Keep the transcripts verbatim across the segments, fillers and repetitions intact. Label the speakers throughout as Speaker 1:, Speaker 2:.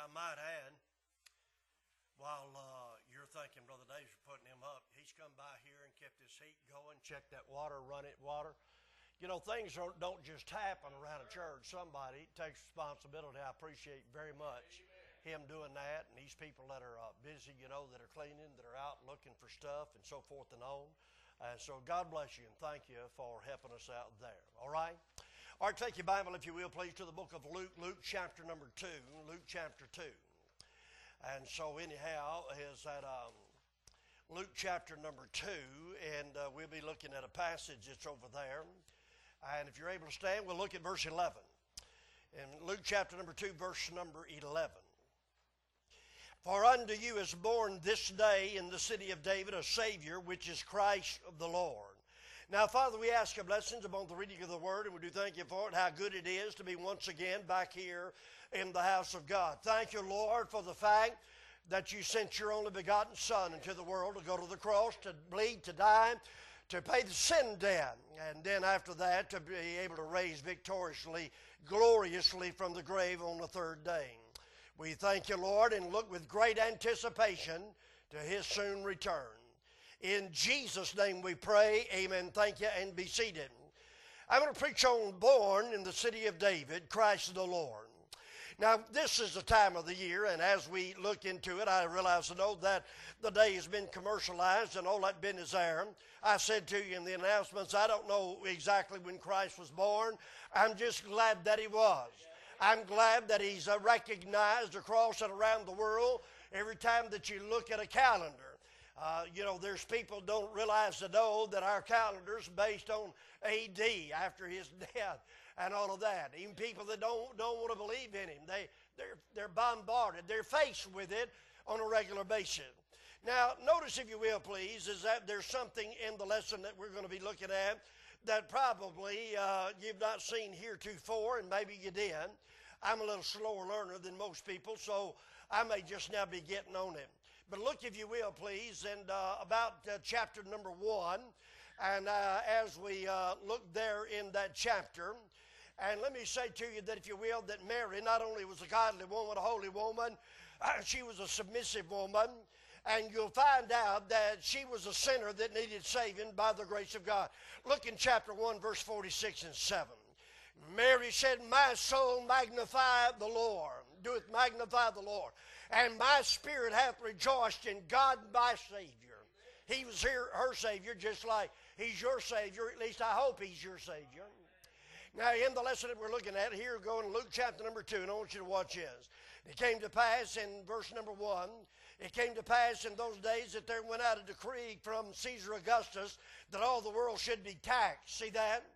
Speaker 1: I might add, while uh, you're thinking Brother Dave's putting him up, he's come by here and kept his heat going, checked that water, run it water. You know, things don't, don't just happen around a church. Somebody takes responsibility. I appreciate very much him doing that, and these people that are uh, busy, you know, that are cleaning, that are out looking for stuff and so forth and on. Uh, so God bless you and thank you for helping us out there. All right? All right, take your Bible, if you will, please, to the book of Luke, Luke chapter number two, Luke chapter two. And so anyhow, is that um, Luke chapter number two, and uh, we'll be looking at a passage that's over there. And if you're able to stand, we'll look at verse eleven. In Luke chapter number two, verse number eleven. For unto you is born this day in the city of David a Savior, which is Christ the Lord. Now, Father, we ask your blessings upon the reading of the Word, and we do thank you for it, how good it is to be once again back here in the house of God. Thank you, Lord, for the fact that you sent your only begotten Son into the world to go to the cross, to bleed, to die, to pay the sin debt, and then after that to be able to raise victoriously, gloriously from the grave on the third day. We thank you, Lord, and look with great anticipation to his soon return. In Jesus' name we pray, amen. Thank you, and be seated. I'm going to preach on born in the city of David, Christ the Lord. Now, this is the time of the year, and as we look into it, I realize to know that the day has been commercialized and all that business there. I said to you in the announcements, I don't know exactly when Christ was born. I'm just glad that he was. I'm glad that he's uh, recognized across and around the world every time that you look at a calendar. Uh, you know, there's people don't realize to know that our calendar's based on A D after his death and all of that. Even people that don't don't want to believe in him, they they're they're bombarded. They're faced with it on a regular basis. Now, notice, if you will, please, is that there's something in the lesson that we're going to be looking at that probably uh, you've not seen heretofore, and maybe you did. I'm a little slower learner than most people, so I may just now be getting on it. But look, if you will, please, and uh, about uh, chapter number one, and uh, as we uh, look there in that chapter, and let me say to you that, if you will, that Mary not only was a godly woman, a holy woman, uh, she was a submissive woman, and you'll find out that she was a sinner that needed saving by the grace of God. Look in chapter one, verse forty-six and seven. Mary said, my soul magnify the Lord, doeth magnify the Lord, and my spirit hath rejoiced in God my Savior. He was here, her Savior, just like he's your Savior. At least I hope he's your Savior. Now, in the lesson that we're looking at here, going to Luke chapter number two, and I want you to watch this. It came to pass in verse number one, it came to pass in those days that there went out a decree from Caesar Augustus that all the world should be taxed. See that?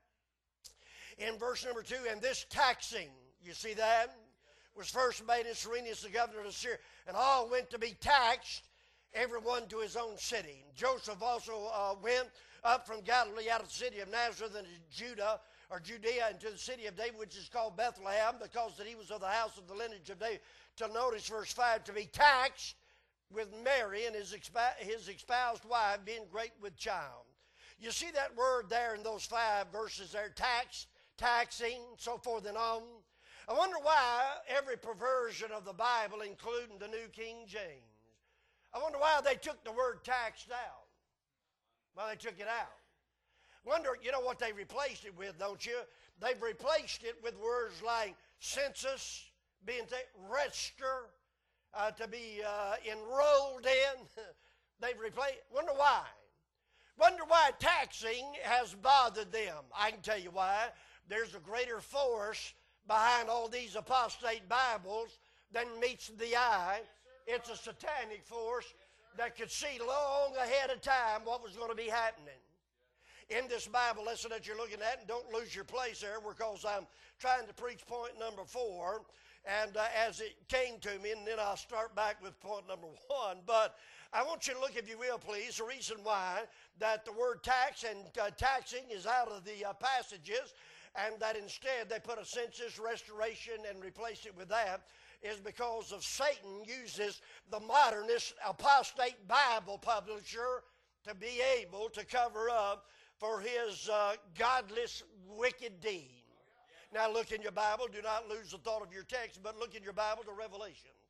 Speaker 1: In verse number two, and this taxing, you see that, was first made in Cyrenius, the governor of Syria, and all went to be taxed, everyone to his own city. Joseph also uh, went up from Galilee out of the city of Nazareth into Judah, or Judea, into the city of David, which is called Bethlehem, because that he was of the house of the lineage of David. To notice verse five, to be taxed with Mary and his, exp- his espoused wife, being great with child. You see that word there in those five verses there, taxed, taxing, so forth and on. I wonder why every perversion of the Bible, including the New King James, I wonder why they took the word taxed out. Why they took it out. Wonder, you know what they replaced it with, don't you? They've replaced it with words like census, being ta- register, uh, to be uh, enrolled in. They've replaced. Wonder why. Wonder why taxing has bothered them. I can tell you why. There's a greater force behind all these apostate Bibles than meets the eye. It's a satanic force that could see long ahead of time what was going to be happening. In this Bible lesson that you're looking at, and don't lose your place there, because I'm trying to preach point number four, and uh, as it came to me, and then I'll start back with point number one, but I want you to look, if you will, please, the reason why that the word tax and uh, taxing is out of the uh, passages, and that instead they put a census, restoration, and replaced it with that, is because of Satan uses the modernist apostate Bible publisher to be able to cover up for his uh, godless, wicked deed. Now look in your Bible. Do not lose the thought of your text, but look in your Bible to Revelation.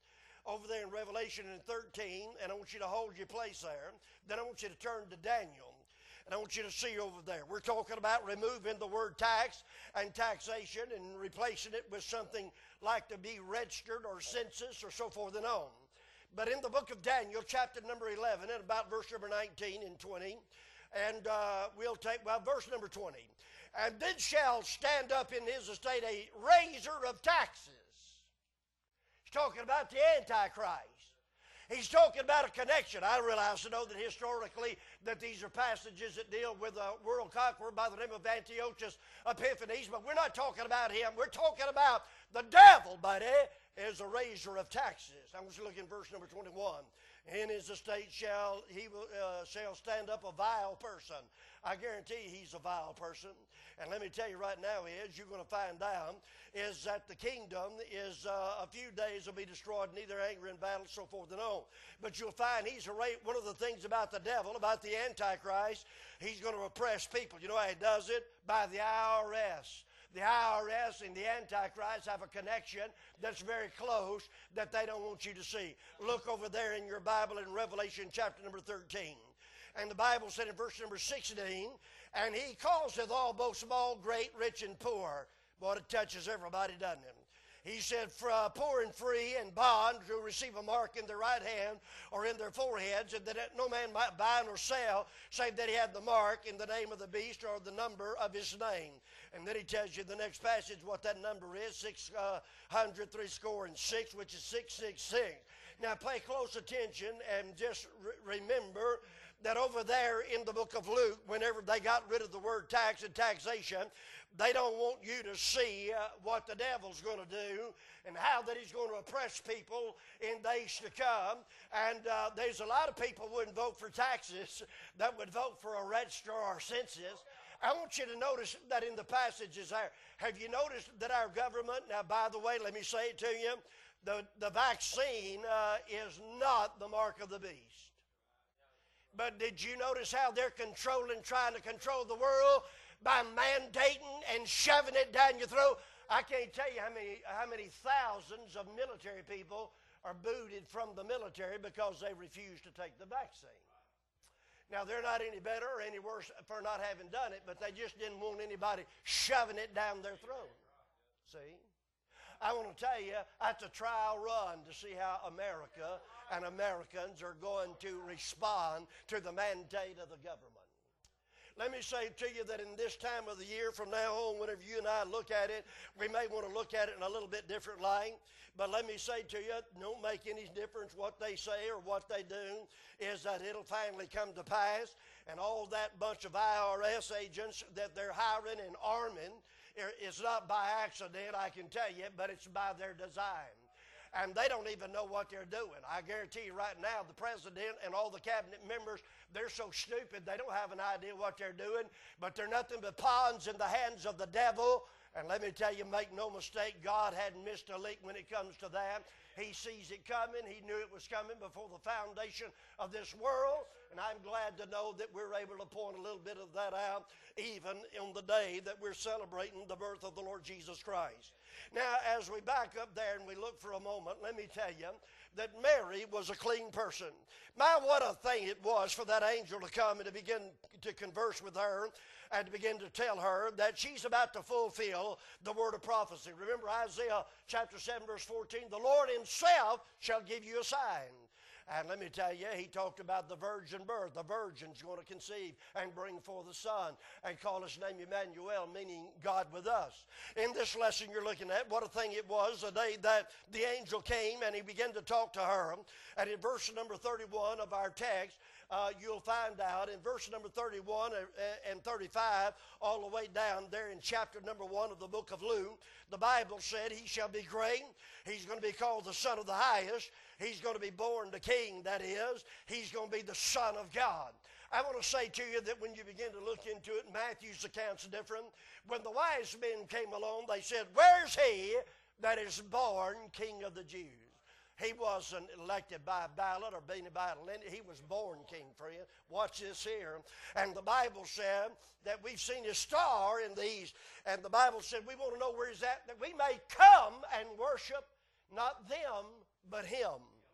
Speaker 1: over there in Revelation in thirteen, and I want you to hold your place there. Then I want you to turn to Daniel, and I want you to see over there. We're talking about removing the word tax and taxation and replacing it with something like to be registered or census or so forth and on. But in the book of Daniel, chapter number eleven, and about verse number nineteen and twenty, and uh, we'll take, well, verse number twenty. And then shall stand up in his estate a raiser of taxes. He's talking about the Antichrist. He's talking about a connection. I realize to know that historically that these are passages that deal with a world conqueror by the name of Antiochus Epiphanes, but we're not talking about him. We're talking about the devil, buddy, is a raiser of taxes. I want you to look in verse number twenty-one. In his estate shall he uh, shall stand up a vile person. I guarantee he's a vile person. And let me tell you right now is, you're going to find out, is that the kingdom is uh, a few days will be destroyed, neither anger and battle, so forth and on. But you'll find he's a ra- one of the things about the devil, about the Antichrist, he's going to oppress people. You know how he does it? By the I R S. The I R S and the Antichrist have a connection that's very close that they don't want you to see. Look over there in your Bible in Revelation chapter number thirteen. And the Bible said in verse number sixteen, and he causeth all, both small, great, rich, and poor. Boy, it touches everybody, doesn't it? He said, for uh, poor and free and bond to receive a mark in their right hand or in their foreheads, and that no man might buy nor sell, save that he had the mark in the name of the beast or the number of his name. And then he tells you the next passage what that number is, six uh, hundred, three score and six, which is six six six. Now pay close attention and just re- remember that over there in the book of Luke, whenever they got rid of the word tax and taxation, they don't want you to see uh, what the devil's going to do and how that he's going to oppress people in days to come. And uh, there's a lot of people who wouldn't vote for taxes that would vote for a register or a census. I want you to notice that in the passages there. Have you noticed that our government, now by the way, let me say it to you, the, the vaccine uh, is not the mark of the beast. But did you notice how they're controlling, trying to control the world by mandating and shoving it down your throat? I can't tell you how many, how many thousands of military people are booted from the military because they refuse to take the vaccine. Now, they're not any better or any worse for not having done it, but they just didn't want anybody shoving it down their throat. See? I want to tell you, that's a trial run to see how America and Americans are going to respond to the mandate of the government. Let me say to you that in this time of the year, from now on, whenever you and I look at it, we may want to look at it in a little bit different light. But let me say to you, don't make any difference what they say or what they do, is that it'll finally come to pass. And all that bunch of I R S agents that they're hiring and arming, it's not by accident, I can tell you, but it's by their design. And they don't even know what they're doing. I guarantee you right now, the president and all the cabinet members, they're so stupid they don't have an idea what they're doing, but they're nothing but pawns in the hands of the devil. And let me tell you, make no mistake, God hadn't missed a lick when it comes to that. He sees it coming. He knew it was coming before the foundation of this world. And I'm glad to know that we're able to point a little bit of that out even on the day that we're celebrating the birth of the Lord Jesus Christ. Now, as we back up there and we look for a moment, let me tell you that Mary was a clean person. My, what a thing it was for that angel to come and to begin to converse with her and to begin to tell her that she's about to fulfill the word of prophecy. Remember Isaiah chapter seven, verse fourteen, the Lord himself shall give you a sign. And let me tell you, he talked about the virgin birth. The virgin's going to conceive and bring forth a son and call his name Emmanuel, meaning God with us. In this lesson you're looking at, what a thing it was the day that the angel came and he began to talk to her. And in verse number thirty-one of our text, uh, you'll find out in verse number thirty-one and thirty-five, all the way down there in chapter number one of the book of Luke, the Bible said, he shall be great. He's going to be called the Son of the Highest. He's going to be born the King, that is. He's going to be the Son of God. I want to say to you that when you begin to look into it, Matthew's account's different. When the wise men came along, they said, where's he that is born King of the Jews? He wasn't elected by a ballot or being by a, he was born king, friend. Watch this here. And the Bible said that we've seen his star in the east. And the Bible said we want to know where he's at, that we may come and worship not them, but him.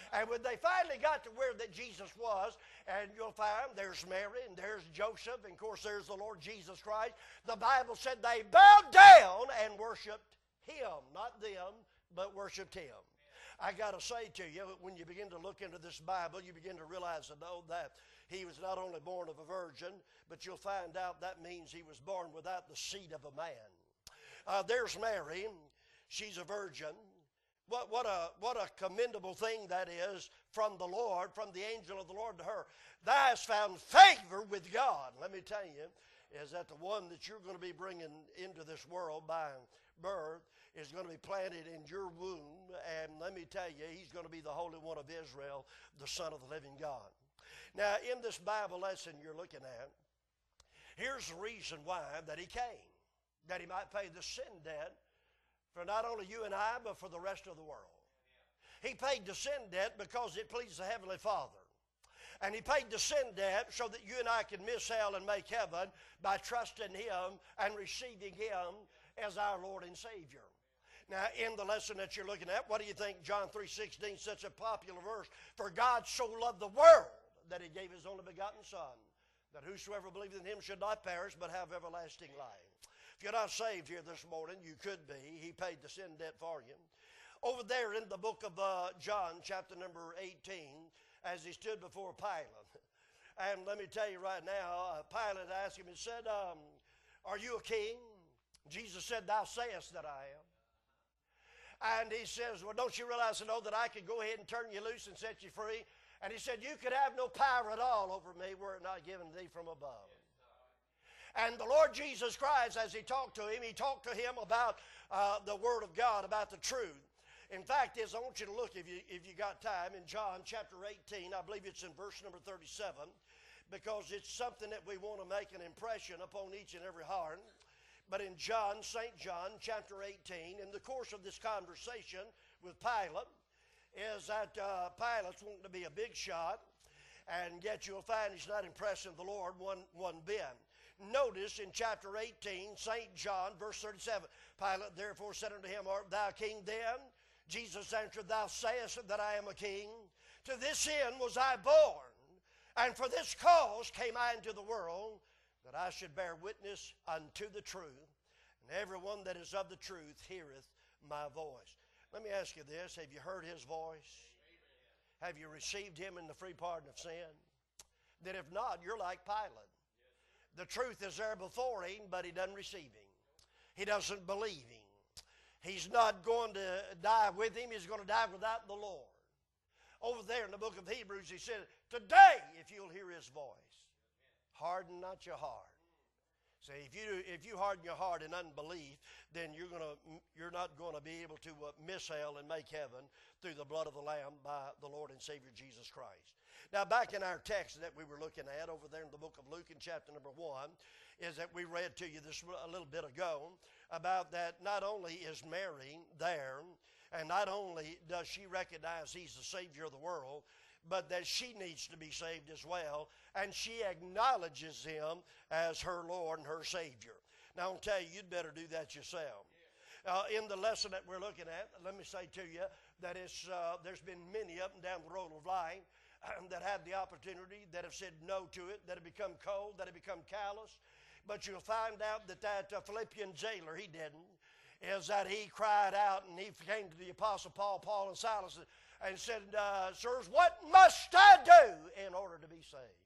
Speaker 1: And when they finally got to where that Jesus was, and you'll find there's Mary and there's Joseph, and of course there's the Lord Jesus Christ, the Bible said they bowed down and worshiped him. Not them, but worshiped him. I got to say to you, when you begin to look into this Bible, you begin to realize and know that he was not only born of a virgin, but you'll find out that means he was born without the seed of a man. Uh, there's Mary. She's a virgin. What, what, a, what a commendable thing that is from the Lord, from the angel of the Lord to her. Thou hast found favor with God. Let me tell you, is that the one that you're going to be bringing into this world by birth is going to be planted in your womb. And let me tell you, he's going to be the Holy One of Israel, the Son of the living God. Now, in this Bible lesson you're looking at, here's the reason why that he came. That he might pay the sin debt for not only you and I, but for the rest of the world. He paid the sin debt because it pleased the Heavenly Father. And he paid the sin debt so that you and I can miss hell and make heaven by trusting him and receiving him as our Lord and Savior. Now, in the lesson that you're looking at, what do you think John three sixteen, such a popular verse? For God so loved the world that he gave his only begotten Son, that whosoever believeth in him should not perish, but have everlasting life. If you're not saved here this morning, you could be. He paid the sin debt for you. Over there in the book of uh, John, chapter number eighteen, as he stood before Pilate. And let me tell you right now, uh, Pilate asked him and said, um, are you a king? Jesus said, thou sayest that I am. And he says, well, don't you realize, know that I could go ahead and turn you loose and set you free? And he said, you could have no power at all over me were it not given thee from above. And the Lord Jesus Christ, as he talked to him, he talked to him about uh, the Word of God, about the truth. In fact, is I want you to look, if you, if you got time, in John chapter eighteen, I believe it's in verse number thirty-seven, because it's something that we want to make an impression upon each and every heart. But in John, Saint John, chapter eighteen, in the course of this conversation with Pilate, is that uh, Pilate's wanting to be a big shot, and yet you'll find he's not impressing the Lord one, one bit. Notice in chapter eighteen, Saint John, verse thirty-seven, Pilate therefore said unto him, art thou king then? Jesus answered, thou sayest that I am a king. To this end was I born, and for this cause came I into the world, that I should bear witness unto the truth. And everyone that is of the truth heareth my voice. Let me ask you this, have you heard his voice? Have you received him in the free pardon of sin? Then if not, you're like Pilate. The truth is there before him, but he doesn't receive him. He doesn't believe him. He's not going to die with him. He's going to die without the Lord. Over there in the book of Hebrews, he said, today, if you'll hear his voice, harden not your heart. See, if you if you harden your heart in unbelief, then you're gonna you're not going to be able to uh, miss hell and make heaven through the blood of the Lamb by the Lord and Savior Jesus Christ. Now, back in our text that we were looking at over there in the book of Luke in chapter number one, is that we read to you this a little bit ago about that not only is Mary there, and not only does she recognize he's the Savior of the world, but that she needs to be saved as well, and she acknowledges him as her Lord and her Savior. Now, I'll tell you, you'd better do that yourself. Uh, in the lesson that we're looking at, let me say to you that it's, uh, there's been many up and down the road of life that had the opportunity, that have said no to it, that have become cold, that have become callous. But you'll find out that that uh, Philippian jailer, he didn't, is that he cried out and he came to the Apostle Paul, Paul and Silas, and said, uh, sirs, what must I do in order to be saved?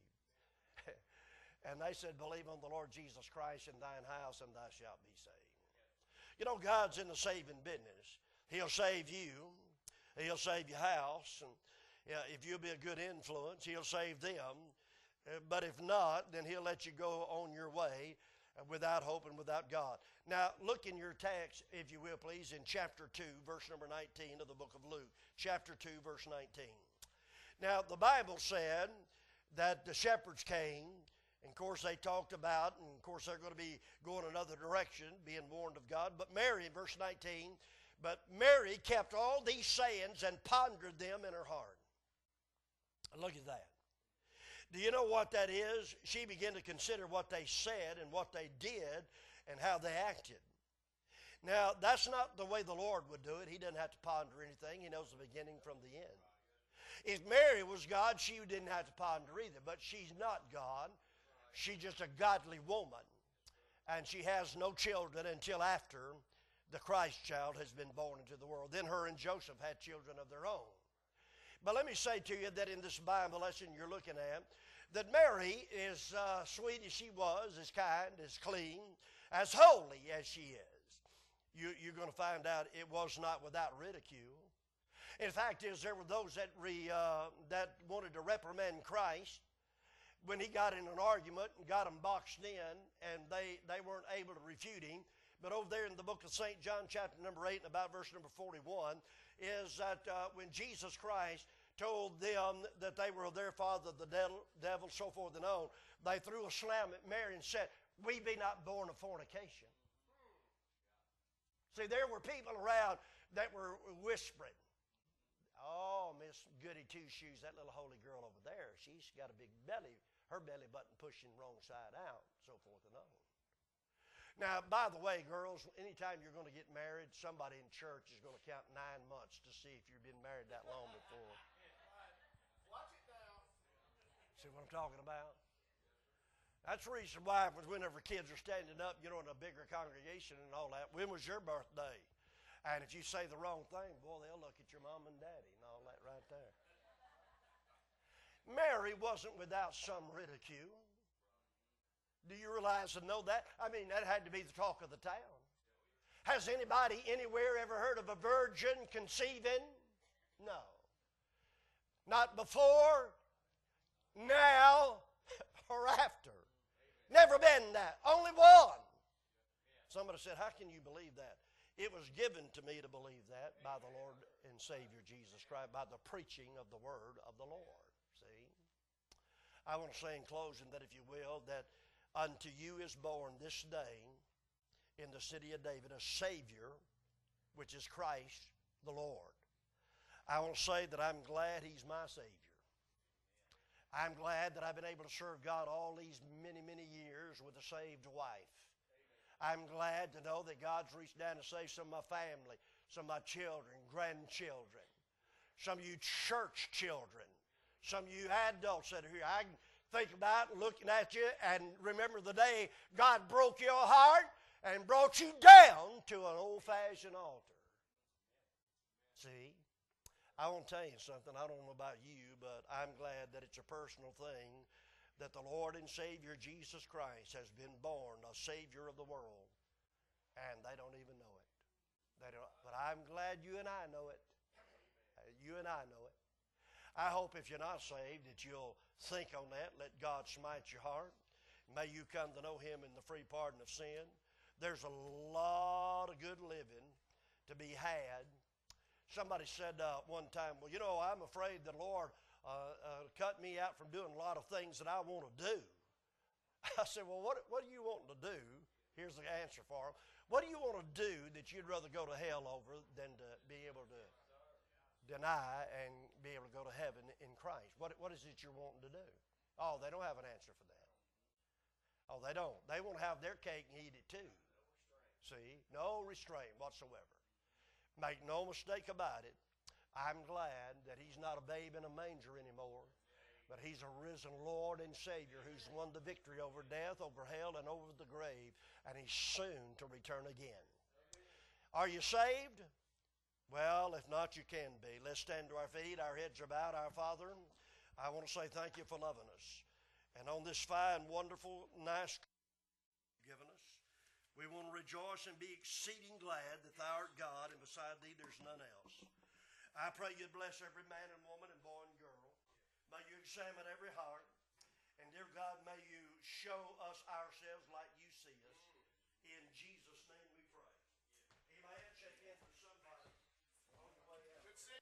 Speaker 1: And they said, believe on the Lord Jesus Christ in thine house and thou shalt be saved. You know, God's in the saving business. He'll save you. He'll save your house. And yeah, if you'll be a good influence, he'll save them. Uh, but if not, then he'll let you go on your way uh, without hope and without God. Now, look in your text, if you will, please, in chapter two, verse number nineteen of the book of Luke. Chapter two, verse nineteen. Now, the Bible said that the shepherds came, and of course they talked about, and of course they're going to be going another direction, being warned of God. But Mary, in verse nineteen, but Mary kept all these sayings and pondered them in her heart. Look at that. Do you know what that is? She began to consider what they said and what they did and how they acted. Now, that's not the way the Lord would do it. He doesn't have to ponder anything. He knows the beginning from the end. If Mary was God, she didn't have to ponder either. But she's not God. She's just a godly woman. And she has no children until after the Christ child has been born into the world. Then her and Joseph had children of their own. But let me say to you that in this Bible lesson you're looking at, that Mary, as uh, sweet as she was, as kind, as clean, as holy as she is, you, you're going to find out it was not without ridicule. In fact, is there were those that re, uh, that wanted to reprimand Christ when he got in an argument and got them boxed in, and they, they weren't able to refute him. But over there in the book of Saint John, chapter number eight, and about verse number forty-one, is that uh, when Jesus Christ told them that they were their father, the devil, devil, so forth and on, they threw a slam at Mary and said, "We be not born of fornication." See, there were people around that were whispering, "Oh, Miss Goody Two Shoes, that little holy girl over there, she's got a big belly, her belly button pushing wrong side out," so forth and on. Now, by the way, girls, anytime you're going to get married, somebody in church is going to count nine months to see if you've been married that long before.
Speaker 2: Watch it now.
Speaker 1: See what I'm talking about? That's the reason why whenever kids are standing up, you know, in a bigger congregation and all that, when was your birthday? And if you say the wrong thing, boy, they'll look at your mom and daddy and all that right there. Mary wasn't without some ridicule. Do you realize and know that? I mean, that had to be the talk of the town. Has anybody anywhere ever heard of a virgin conceiving? No. Not before, now, or after. Never been that. Only one. Somebody said, "How can you believe that?" It was given to me to believe that by the Lord and Savior Jesus Christ, by the preaching of the word of the Lord. See? I want to say in closing that, if you will, that unto you is born this day in the city of David a Savior, which is Christ the Lord. I want to say that I'm glad He's my Savior. I'm glad that I've been able to serve God all these many, many years with a saved wife. I'm glad to know that God's reached down to save some of my family, some of my children, grandchildren, some of you church children, some of you adults that are here. I think about looking at you and remember the day God broke your heart and brought you down to an old-fashioned altar. See, I want to tell you something. I don't know about you, but I'm glad that it's a personal thing that the Lord and Savior Jesus Christ has been born, a Savior of the world, and they don't even know it. They don't, but I'm glad you and I know it. You and I know it. I hope if you're not saved that you'll think on that. Let God smite your heart. May you come to know Him in the free pardon of sin. There's a lot of good living to be had. Somebody said uh, one time, "Well, you know, I'm afraid the Lord uh, uh, cut me out from doing a lot of things that I want to do." I said, "Well, what, what are you wanting to do?" Here's the answer for him. What do you want to do that you'd rather go to hell over than to be able to deny and be able to go to heaven in Christ? What, what is it you're wanting to do? Oh, they don't have an answer for that. Oh, they don't. They want to have their cake and eat it too. See? No restraint whatsoever. Make no mistake about it. I'm glad that He's not a babe in a manger anymore, but He's a risen Lord and Savior who's won the victory over death, over hell, and over the grave, and He's soon to return again. Are you saved? Well, if not, you can be. Let's stand to our feet. Our heads are bowed. Our Father, I want to say thank you for loving us. And on this fine, wonderful, nice you've given us, we want to rejoice and be exceeding glad that Thou art God, and beside Thee there's none else. I pray You'd bless every man and woman and boy and girl. May You examine every heart. And dear God, may You show us ourselves like You see us.